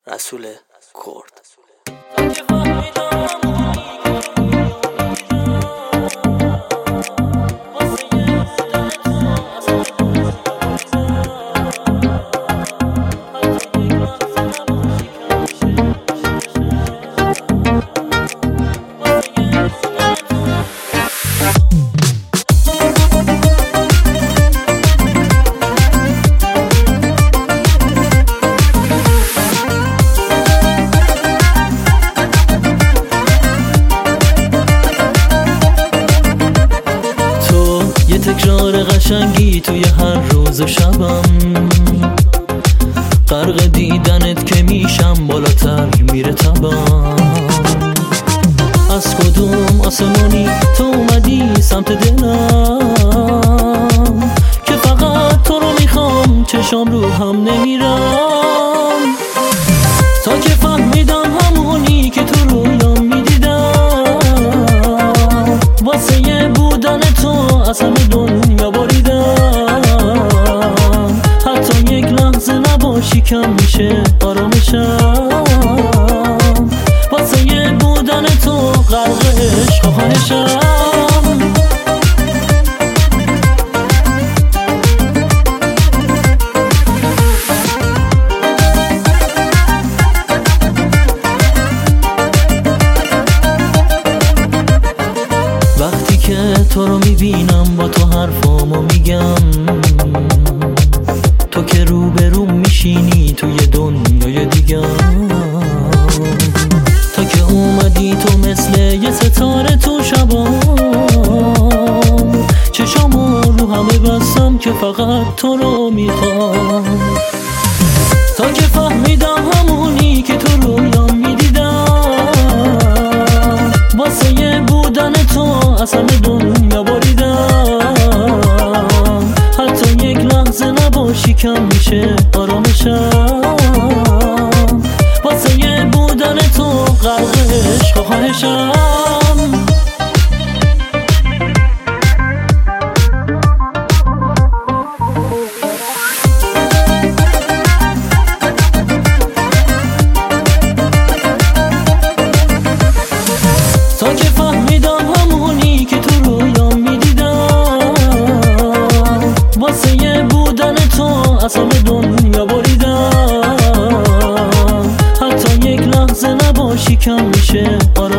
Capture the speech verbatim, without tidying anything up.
رسول کرد. تکرار قشنگی توی هر روز و شبم، غرق دیدنت که میشم بالاتر میره تبم. از کدوم آسمانی تو اومدی سمت دلم که فقط تو رو میخوام، چشام رو هم نمیرم تا که فهمیدم همونی که تو رویام میدیدم. واسه یه بودن تو از همه دنیا باریدم، حتی یک لحظه نباشی کم میشه آرامشم. واسه یه بودن تو غرق عشق و خواهشم. وقتی که تو رو میبینم با تو حرفامو میگم، تو که روبروم میشینی توی دنیای دیگم. تا که اومدی تو مثل یه ستاره تو شبام، چشامو رو همه بستم که فقط تو رو میخوام. تا که فهمیدم همونی که تو رویام میدیدم، واسه یه بودن تو از همه دنیا باریدم، حتی یک لحظه نباشی کم میشه آرامشم. واسه یه بودن تو غرق عشق و خواهشم. تا که فهمیدم همونی که تو رویام میدیدم، واسه یه بودن تو از همه دنیا باریدم، حتی یک لحظه نباشی کم میشه آرامشم.